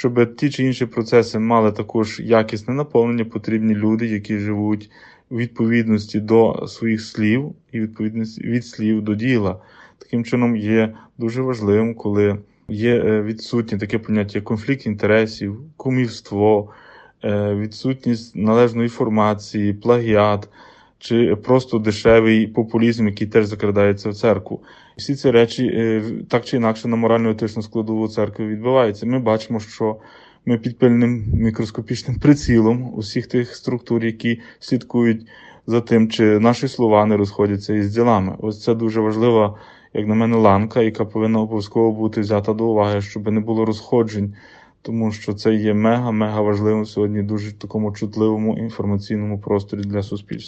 щоб ті чи інші процеси мали також якісне наповнення, потрібні люди, які живуть у відповідності до своїх слів і відповідності від слів до діла. Таким чином є дуже важливим, коли є відсутнє таке поняття конфлікт інтересів, кумівство, відсутність належної інформації, плагіат чи просто дешевий популізм, який теж закрадається в церкву. Всі ці речі так чи інакше на морально-етичну складову церкви відбуваються. Ми бачимо, що ми під пильним мікроскопічним прицілом усіх тих структур, які слідкують за тим, чи наші слова не розходяться із ділами. Ось це дуже важлива, як на мене, ланка, яка повинна обов'язково бути взята до уваги, щоб не було розходжень, тому що це є мега важливим сьогодні дуже такому чутливому інформаційному просторі для суспільства.